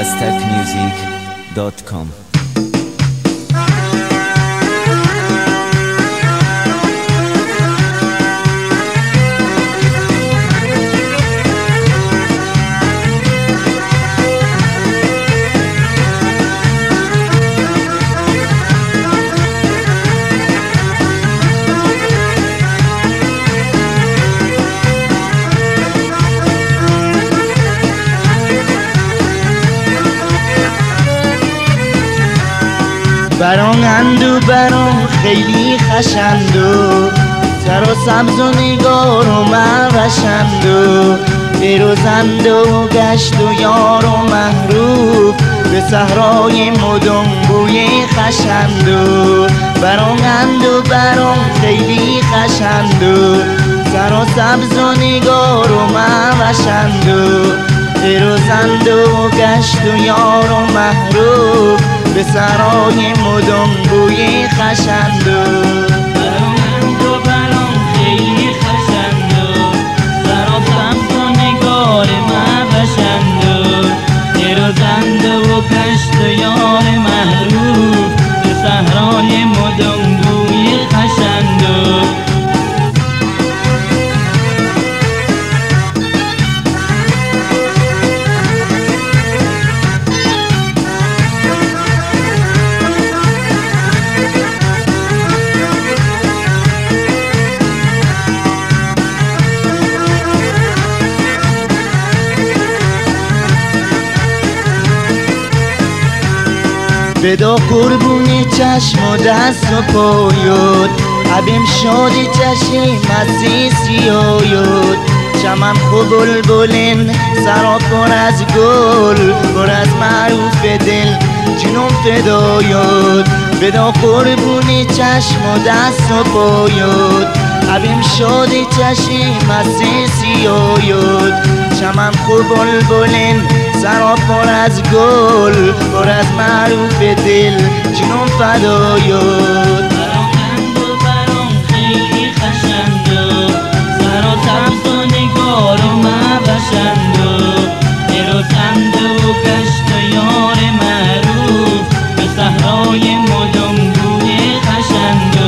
bastakmusic.com. برام اندو برام خیلی خشندو سر و سبز و نگار و موشندو بروزندو و گشت و یار و محروف به صحرای مدام بوی خشندو برام اندو برام خیلی خشندو سر و سبز و نگار و موشندو بروزندو و گشت و یار و محروف به سرای مدام بوی خشندو برام اندو برام خیلی خشندو سر و سبز و نگار موشندو بروزندو و گشت و یار محروف به صحرای مدام بوی خشندو بدا قربون چشم و دست و پایود عبیم شادی چشم مسی سیایود چمن خوب بلبلن سرا پر از گل پر از معروف دل جنوم فدایود بدا قربون چشم و دست و پایود عبیم شادی چشم مسی سیایود چمن خوب بلبلن سرا پر از گل پر از معروف دل جنوم فدایود برام اندو برام خیلی خشندو سر و سبز و نگار و موشندو بروزندو و گشت و یار معروف به صحرای مدام بوی خشندو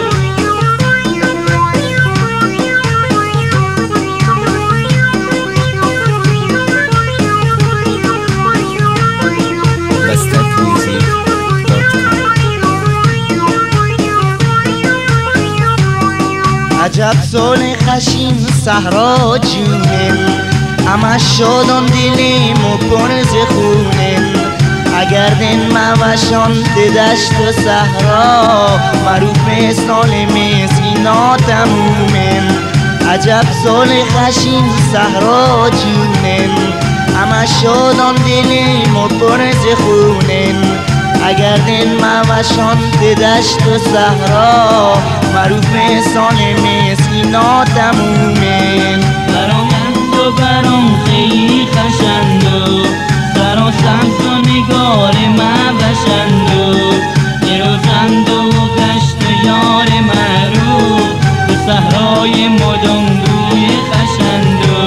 عجب سال خشین صحرا جونن همش شادان دلیم و پر ز خونن اگر دن موشان دشت و صحرا معروف سال مسکینا تمومن عجب سال خشین صحرا جونن همش شادان دلیم و پر ز خونن اگر دن موشان دشت و صحرا معروف سال مسکینا تمومن برام اندو برام خیلی خشندو سر و سبز و نگار موشندو بروزندو و گشت و یار معروف به صحرای مدام بوی خشندو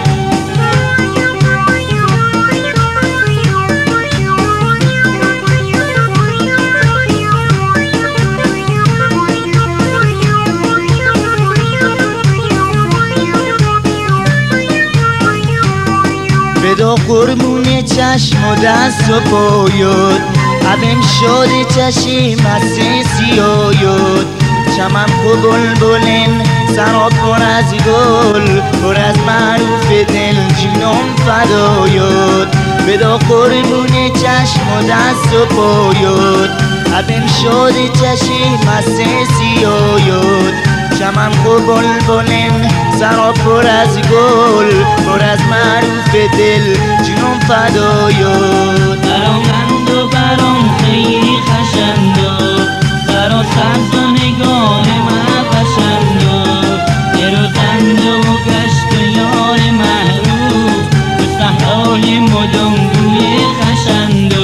بدا قربون چشم و دست و پایود عبیم شادی چشم مسی سیایود چمن خوب بلبلن سرا پر از گل پر از معروف دل جنوم فدایود بدا قربون چشم و دست و پایود عبیم شادی چشم مسی سیایود چمن خوب بلبلن سرا پر از گل پر از معروف دل جنوم فدایود برام اندو برام خیلی خشندو سر و سبز و نگار موشندو بروزندو و گشت و یار محروف به صحرای مدام بوی خشندو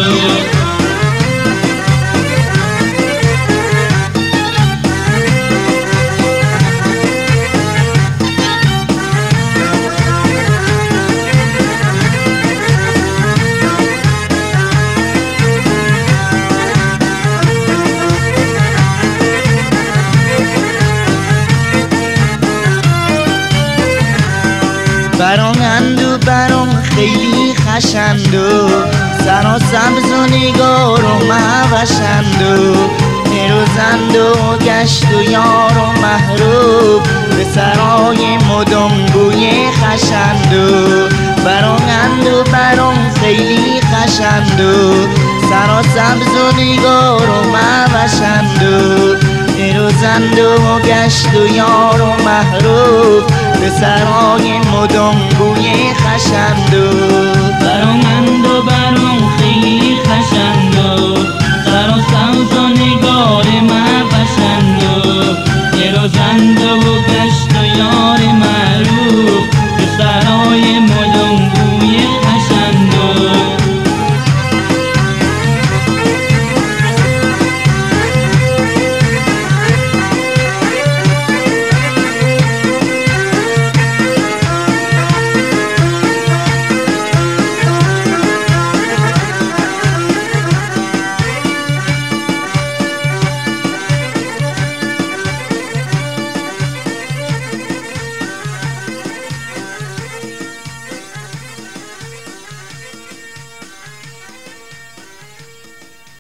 خیلی خشند و سرا سبز و نگار و موشند و نروزند و گشت و یار و محروب به سرای مدام بوی خشند و برانند و بران خیلی خشند و سرا سبز و نگار و موشند و نروزند و گشت و یار و محروب به سرای مدام بوی خشند و